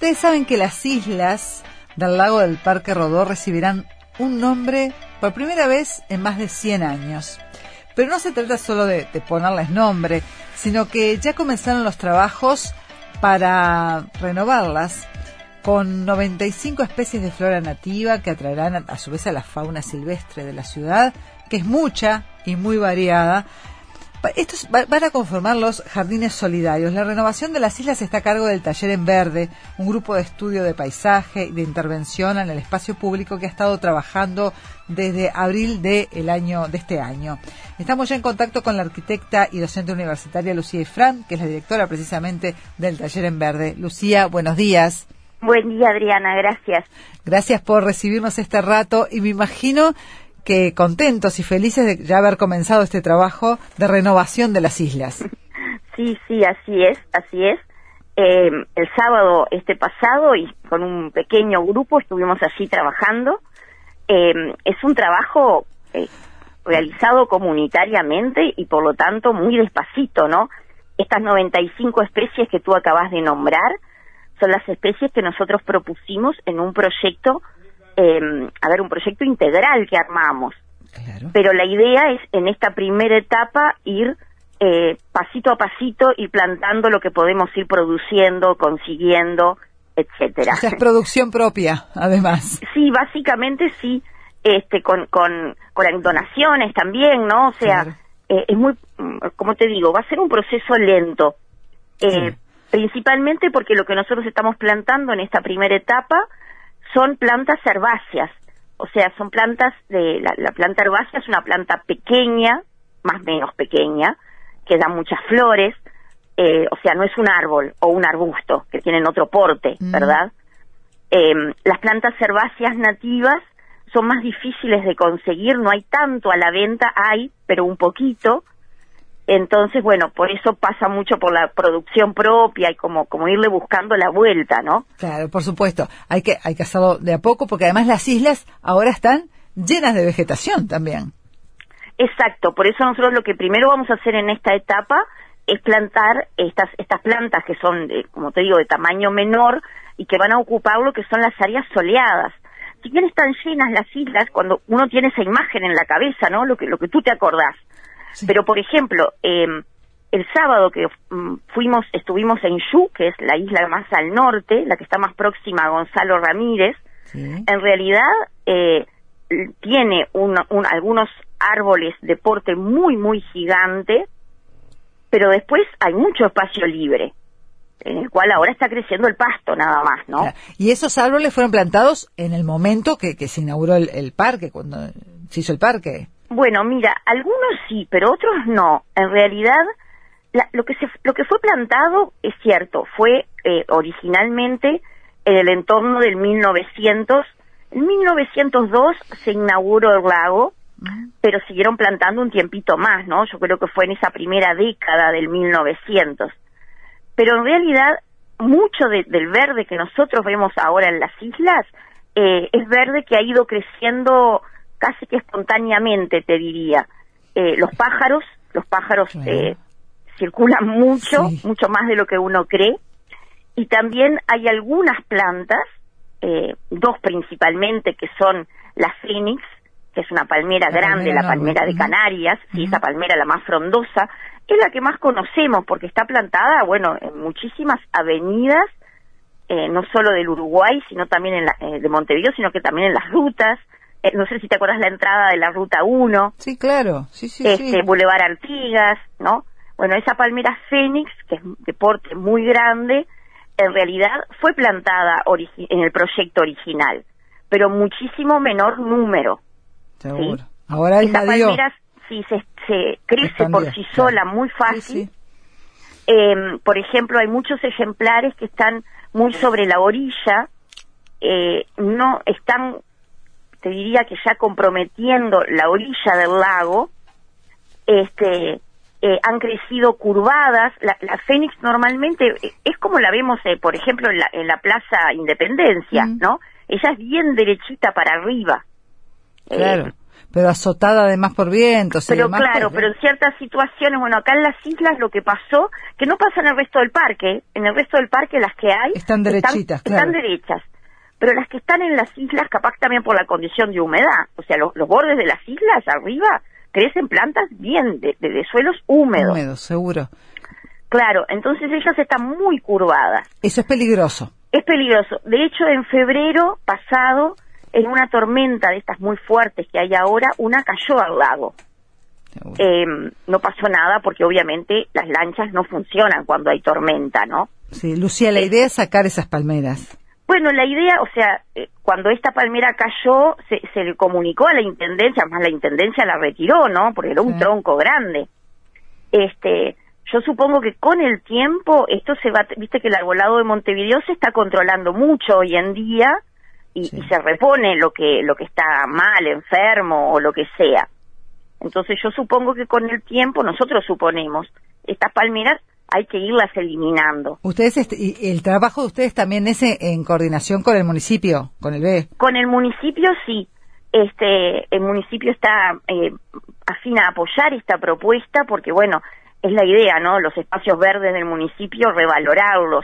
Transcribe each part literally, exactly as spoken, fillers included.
Ustedes saben que las islas del lago del Parque Rodó recibirán un nombre por primera vez en más de cien años. Pero no se trata solo de, de ponerles nombre, sino que ya comenzaron los trabajos para renovarlas con noventa y cinco especies de flora nativa que atraerán a, a su vez a la fauna silvestre de la ciudad, que es mucha y muy variada. Estos van a conformar los jardines solidarios. La renovación de las islas está a cargo del Taller en Verde, un grupo de estudio de paisaje y de intervención en el espacio público que ha estado trabajando desde abril de, el año, de este año. Estamos ya en contacto con la arquitecta y docente universitaria Lucía Ifrán, que es la directora precisamente del Taller en Verde. Lucía, buenos días. Buen día, Adriana, gracias. Gracias por recibirnos este rato y me imagino que contentos y felices de ya haber comenzado este trabajo de renovación de las islas. Sí, sí, así es, así es. Eh, el sábado este pasado y con un pequeño grupo estuvimos allí trabajando. Eh, es un trabajo eh, realizado comunitariamente y por lo tanto muy despacito, ¿no? Estas noventa y cinco especies que tú acabas de nombrar son las especies que nosotros propusimos en un proyecto Eh, a ver, un proyecto integral que armamos. Claro. Pero la idea es, en esta primera etapa, ir eh, pasito a pasito y plantando lo que podemos ir produciendo, consiguiendo, etcétera. O sea, es producción propia, además. Sí, básicamente sí, este, con, con, con donaciones también, ¿no? O sea, claro. eh, es muy, como te digo, va a ser un proceso lento. Eh, sí. Principalmente porque lo que nosotros estamos plantando en esta primera etapa son plantas herbáceas, o sea, son plantas de, la, la planta herbácea es una planta pequeña, más o menos pequeña, que da muchas flores, eh, o sea, no es un árbol o un arbusto, que tienen otro porte, mm. ¿verdad? Eh, las plantas herbáceas nativas son más difíciles de conseguir, no hay tanto a la venta, hay, pero un poquito. Entonces, bueno, por eso pasa mucho por la producción propia y como como irle buscando la vuelta, ¿no? Claro, por supuesto. Hay que hay que hacerlo de a poco porque además las islas ahora están llenas de vegetación también. Exacto, por eso nosotros lo que primero vamos a hacer en esta etapa es plantar estas estas plantas que son, de, como te digo, de tamaño menor y que van a ocupar lo que son las áreas soleadas. Si bien están llenas las islas, cuando uno tiene esa imagen en la cabeza, ¿no? Lo que lo que tú te acordás. Sí. Pero, por ejemplo, eh, el sábado que um, fuimos, estuvimos en Yu, que es la isla más al norte, la que está más próxima a Gonzalo Ramírez, sí. En realidad eh, tiene un, un, algunos árboles de porte muy, muy gigante, pero después hay mucho espacio libre, en el cual ahora está creciendo el pasto nada más, ¿no? Claro. Y esos árboles fueron plantados en el momento que, que se inauguró el, el parque, cuando se hizo el parque. Bueno, mira, algunos sí, pero otros no. En realidad, la, lo que se, lo que fue plantado es cierto, fue eh, originalmente en el entorno del mil novecientos. En mil novecientos dos se inauguró el lago, uh-huh. pero siguieron plantando un tiempito más, ¿no? Yo creo que fue en esa primera década del mil novecientos. Pero en realidad, mucho de, del verde que nosotros vemos ahora en las islas eh, es verde que ha ido creciendo casi que espontáneamente, te diría. Eh, los pájaros, los pájaros claro. eh, circulan mucho, sí. mucho más de lo que uno cree, y también hay algunas plantas, eh, dos principalmente, que son la fénix, que es una palmera la grande, palmera la palmera no, de Canarias, uh-huh. sí, esa palmera la más frondosa, es la que más conocemos, porque está plantada, bueno, en muchísimas avenidas, eh, no solo del Uruguay, sino también en la, eh, de Montevideo, sino que también en las rutas. No sé si te acuerdas la entrada de la Ruta uno. Sí, claro. Sí, sí, este, sí. Boulevard Artigas, ¿no? Bueno, esa palmera fénix, que es de porte muy grande, en realidad fue plantada origi- en el proyecto original, pero muchísimo menor número. Seguro. ¿Sí? Ahora hay esa medio... palmera sí se, se crece Expandió, por sí claro. sola muy fácil. Sí, sí. Eh, por ejemplo, hay muchos ejemplares que están muy sobre la orilla, eh, no están... te diría que ya comprometiendo la orilla del lago, este, eh, han crecido curvadas. La, la fénix normalmente es como la vemos, eh, por ejemplo, en la, en la Plaza Independencia, mm. ¿no? Ella es bien derechita para arriba. Claro. Eh, pero azotada además por vientos. Pero y demás, claro, pues, pero en ciertas situaciones, bueno, acá en las islas lo que pasó, que no pasa en el resto del parque, en el resto del parque las que hay están derechitas, están, claro. están derechas, pero las que están en las islas, capaz también por la condición de humedad, o sea, los, los bordes de las islas arriba crecen plantas bien, de, de, de suelos húmedos. Húmedos, seguro. Claro, entonces ellas están muy curvadas. Eso es peligroso. Es peligroso. De hecho, en febrero pasado, en una tormenta de estas muy fuertes que hay ahora, una cayó al lago. Eh, no pasó nada porque obviamente las lanchas no funcionan cuando hay tormenta, ¿no? Sí, Lucía, la idea es sacar esas palmeras. Bueno, la idea, o sea, eh, cuando esta palmera cayó, se, se le comunicó a la intendencia, además la intendencia la retiró, ¿no? Porque era un Sí. tronco grande. Este, yo supongo que con el tiempo esto se va, viste que el arbolado de Montevideo se está controlando mucho hoy en día y, Sí. y se repone lo que lo que está mal, enfermo o lo que sea. Entonces yo supongo que con el tiempo, nosotros suponemos, estas palmeras hay que irlas eliminando. Ustedes, est- y el trabajo de ustedes también es en, en coordinación con el municipio, con el B. Con el municipio sí, este, el municipio está eh, afín a apoyar esta propuesta porque bueno, es la idea, ¿no? Los espacios verdes del municipio, revalorarlos.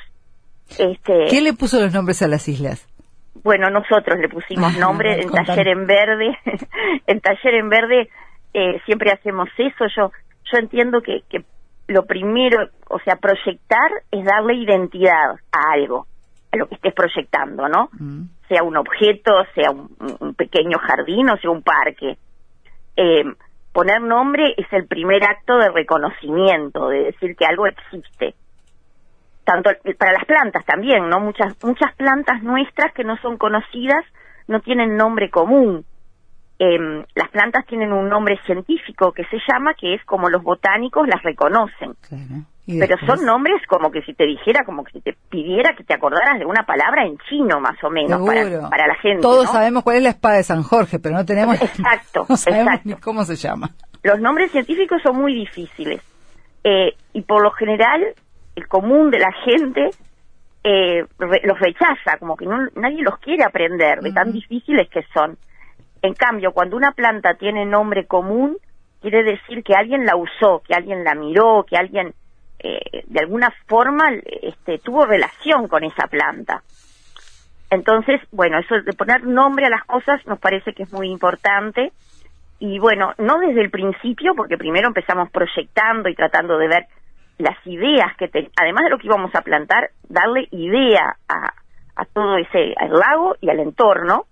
Este, ¿Quién le puso los nombres a las islas? Bueno, nosotros le pusimos nombre en Contame. Taller en Verde. En Taller en Verde eh, siempre hacemos eso. Yo yo entiendo que, que lo primero, o sea, proyectar es darle identidad a algo, a lo que estés proyectando, ¿no? Mm. Sea un objeto, sea un, un pequeño jardín o sea un parque. Eh, poner nombre es el primer acto de reconocimiento, de decir que algo existe. Tanto para las plantas también, ¿no? Muchas muchas plantas nuestras que no son conocidas no tienen nombre común. Eh, las plantas tienen un nombre científico que se llama, que es como los botánicos las reconocen. Claro. ¿Y Pero después? son nombres como que si te dijera, como que si te pidiera que te acordaras de una palabra en chino, más o menos, para, Seguro. para la gente, Todos ¿no? sabemos cuál es la espada de San Jorge, pero no tenemos... Exacto, no sabemos exacto. ni cómo se llama. Los nombres científicos son muy difíciles. Eh, y por lo general, el común de la gente eh, re- los rechaza, como que no, nadie los quiere aprender, de tan Ujú. difíciles que son. En cambio, cuando una planta tiene nombre común, quiere decir que alguien la usó, que alguien la miró, que alguien eh, de alguna forma este, tuvo relación con esa planta. Entonces, bueno, eso de poner nombre a las cosas nos parece que es muy importante. Y bueno, no desde el principio, porque primero empezamos proyectando y tratando de ver las ideas que, te, además de lo que íbamos a plantar, darle idea a, a todo ese, al lago y al entorno.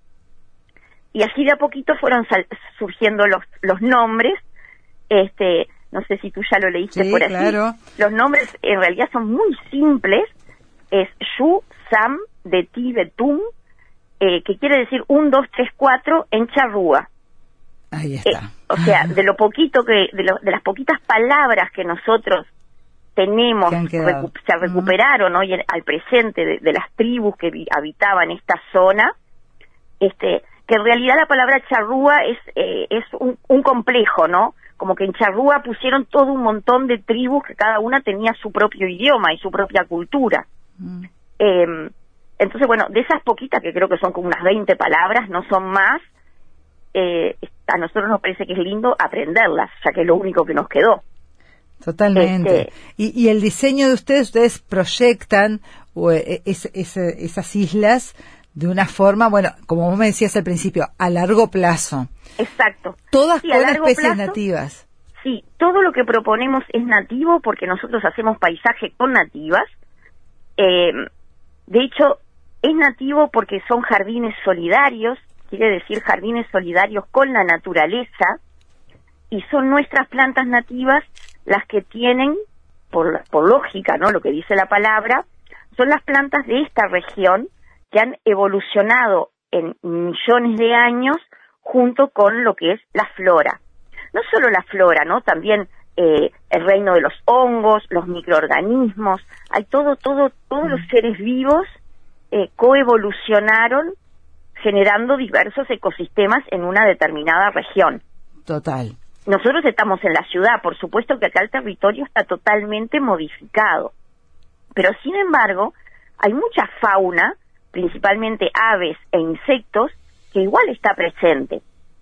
Y así de a poquito fueron sal, surgiendo los, los nombres. Este, no sé si tú ya lo leíste Sí, por aquí. claro. Los nombres en realidad son muy simples. Es Yu, Sam, de Ti, de Tum, eh, que quiere decir un, dos, tres, cuatro en charrúa. Ahí Eh, está. o sea, de lo poquito que, de, lo, de las poquitas palabras que nosotros tenemos, Que han quedado. recu se recuperaron hoy en- al presente de, de las tribus que vi, habitaban esta zona, este, que en realidad la palabra charrúa es, eh, es un, un complejo, ¿no? Como que en charrúa pusieron todo un montón de tribus que cada una tenía su propio idioma y su propia cultura. Mm. Eh, entonces, bueno, de esas poquitas, que creo que son como unas veinte palabras, no son más, eh, a nosotros nos parece que es lindo aprenderlas, ya que es lo único que nos quedó. Totalmente. Este- Y, y el diseño de ustedes, ustedes proyectan o, eh, es- es- esas islas de una forma, bueno, como vos me decías al principio, a largo plazo. Exacto. Todas Sí, a con largo especies plazo, nativas. Sí, todo lo que proponemos es nativo porque nosotros hacemos paisaje con nativas. Eh, de hecho, es nativo porque son jardines solidarios, quiere decir jardines solidarios con la naturaleza, y son nuestras plantas nativas las que tienen, por, por lógica, ¿no? Lo que dice la palabra, son las plantas de esta región que han evolucionado en millones de años junto con lo que es la flora. No solo la flora, ¿no? También eh, el reino de los hongos, los microorganismos, hay todo, todo, todos los seres vivos eh, coevolucionaron generando diversos ecosistemas en una determinada región. Total. Nosotros estamos en la ciudad, por supuesto que acá el territorio está totalmente modificado, pero sin embargo hay mucha fauna, principalmente aves e insectos, que igual está presente.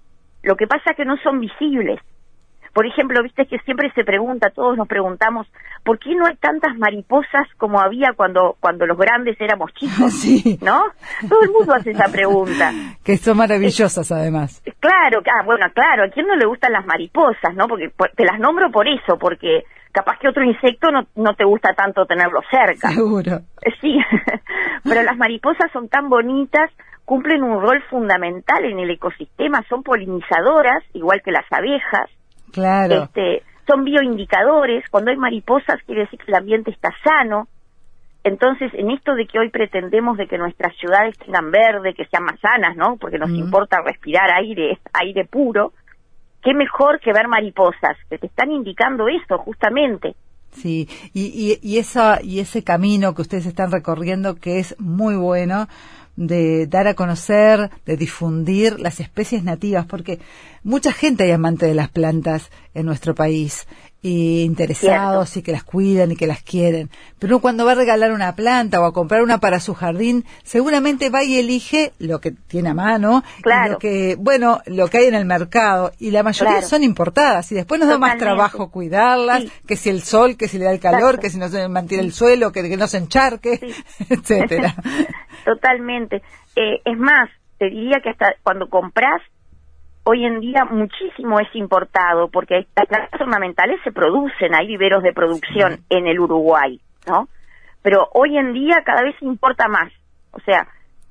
Lo que pasa es que no son visibles. Por ejemplo, viste que siempre se pregunta, todos nos preguntamos, ¿por qué no hay tantas mariposas como había cuando cuando los grandes éramos chicos? Sí. ¿No? Todo el mundo hace esa pregunta. Que son maravillosas, además. Claro, ah, bueno, claro, ¿a quién no le gustan las mariposas, no? Porque por, te las nombro por eso, porque capaz que otro insecto no, no te gusta tanto tenerlo cerca. Seguro. Sí, pero las mariposas son tan bonitas, cumplen un rol fundamental en el ecosistema, son polinizadoras, igual que las abejas. Claro. Este, son bioindicadores. Cuando hay mariposas quiere decir que el ambiente está sano. Entonces, en esto de que hoy pretendemos de que nuestras ciudades tengan verde, que sean más sanas, ¿no? Porque nos mm. importa respirar aire, aire puro. Qué mejor que ver mariposas que te están indicando esto, justamente. Sí, y, y, y esa y ese camino que ustedes están recorriendo, que es muy bueno, de dar a conocer, de difundir las especies nativas, porque mucha gente hay amante de las plantas en nuestro país, y interesados, Cierto. y que las cuidan y que las quieren, pero uno cuando va a regalar una planta o a comprar una para su jardín, seguramente va y elige lo que tiene a mano, claro. y lo que, bueno, lo que hay en el mercado, y la mayoría claro. son importadas, y después nos Totalmente. da más trabajo cuidarlas, sí. que si el sol, que si le da el calor, Exacto. que si no se mantiene el suelo, que, que no se encharque, sí. etcétera. Totalmente. Eh, es más, te diría que hasta cuando compras, hoy en día muchísimo es importado, porque las plantas ornamentales se producen, hay viveros de producción sí. en el Uruguay, ¿no? Pero hoy en día cada vez importa más, o sea,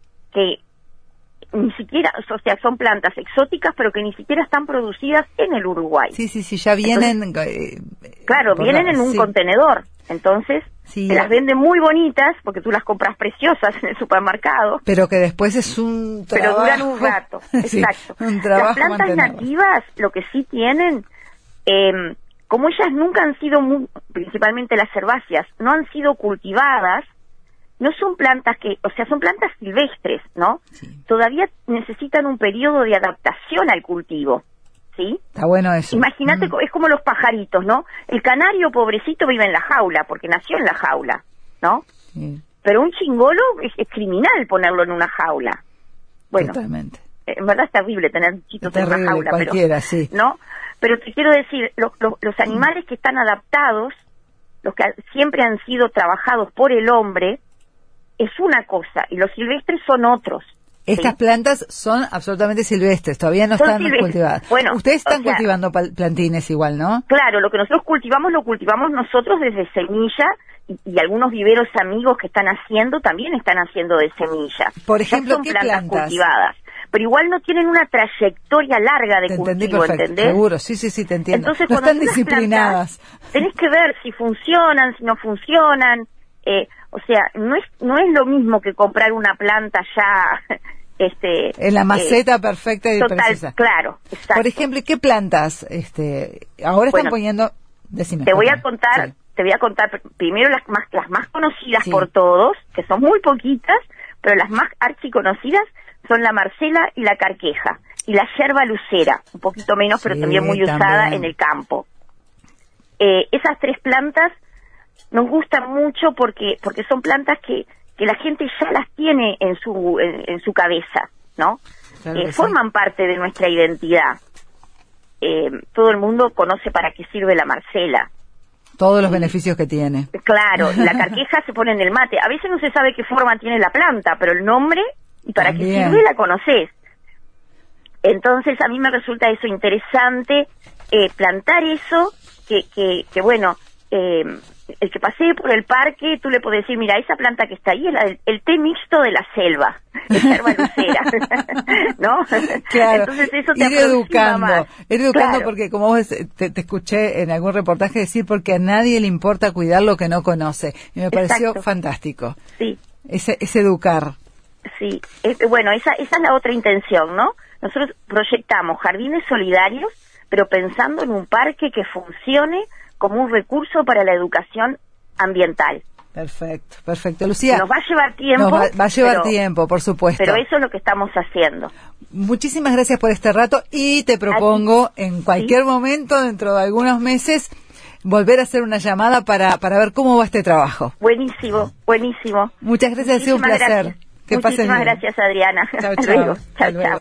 que ni siquiera, o sea, son plantas exóticas, pero que ni siquiera están producidas en el Uruguay. Sí, sí, sí, ya vienen... Entonces, eh, claro, vienen la, en un sí. contenedor, entonces... Sí, te las venden muy bonitas, porque tú las compras preciosas en el supermercado. Pero que después es un trabajo. Pero duran un rato, sí, exacto. Un trabajo Las plantas nativas, lo que sí tienen, eh, como ellas nunca han sido, muy, principalmente las herbáceas, no han sido cultivadas, no son plantas que, o sea, son plantas silvestres, ¿no? Sí. Todavía necesitan un periodo de adaptación al cultivo. ¿Sí? Está bueno eso. Imagínate, mm. es como los pajaritos, ¿no? El canario, pobrecito, vive en la jaula, porque nació en la jaula, ¿no? Sí. Pero un chingolo es, es criminal ponerlo en una jaula. Bueno, Totalmente. En verdad es terrible tener chiquitos en una jaula, cualquiera, pero, sí. ¿no? Pero te quiero decir, los, los, los animales que están adaptados, los que siempre han sido trabajados por el hombre, es una cosa, y los silvestres son otros. Estas sí. plantas son absolutamente silvestres, todavía no son están silvestres. cultivadas. Bueno, ustedes están o sea, cultivando plantines igual, ¿no? Claro, lo que nosotros cultivamos lo cultivamos nosotros desde semilla y, y algunos viveros amigos que están haciendo también están haciendo de semilla. Por ejemplo, son ¿qué plantas, plantas cultivadas? Pero igual no tienen una trayectoria larga de te cultivo, entendí perfecto, ¿entendés? Seguro, sí, sí, sí, te entiendo. Entonces, no cuando están disciplinadas. Plantas, tenés que ver si funcionan, si no funcionan. Eh, o sea, no es no es lo mismo que comprar una planta ya... Este, en la maceta eh, perfecta y total, precisa. Claro, exacto. Por ejemplo, ¿qué plantas este ahora bueno, están poniendo? Decime, te voy perdón. a contar, sí. te voy a contar primero las más las más conocidas sí. por todos, que son muy poquitas, pero las más archiconocidas son la marcela y la carqueja y la yerba lucera, un poquito menos, sí, pero también muy también. usada en el campo. Eh, esas tres plantas nos gustan mucho porque porque son plantas que que la gente ya las tiene en su en, en su cabeza, ¿no? Claro eh, forman sí. parte de nuestra identidad. Eh, todo el mundo conoce para qué sirve la marcela. Todos los y, beneficios que tiene. Claro, y la carqueja se pone en el mate. A veces no se sabe qué forma tiene la planta, pero el nombre y para También. qué sirve la conoces. Entonces a mí me resulta eso interesante, eh, plantar eso, que, que, que bueno... Eh, el que pasee por el parque, tú le puedes decir, mira, esa planta que está ahí es la del, el té mixto de la selva, es yerba lucera, ¿no? Claro, entonces eso te ir educando, más. ir educando Claro. porque como vos te, te escuché en algún reportaje decir, porque a nadie le importa cuidar lo que no conoce, y me pareció Exacto. fantástico. Sí. Ese, ese educar. Sí, es, bueno, esa, esa es la otra intención, ¿no? Nosotros proyectamos jardines solidarios, pero pensando en un parque que funcione como un recurso para la educación ambiental. Perfecto, perfecto. Lucía. Nos va a llevar tiempo. Va, va a llevar pero, tiempo, por supuesto. Pero eso es lo que estamos haciendo. Muchísimas gracias por este rato y te propongo en cualquier ¿Sí? momento, dentro de algunos meses, volver a hacer una llamada para, para ver cómo va este trabajo. Buenísimo, buenísimo. Muchas gracias, ha sido un placer. Gracias. Que Muchísimas pases bien. gracias, Adriana. Chao, Hasta chao. luego. Hasta Chao, luego. chao.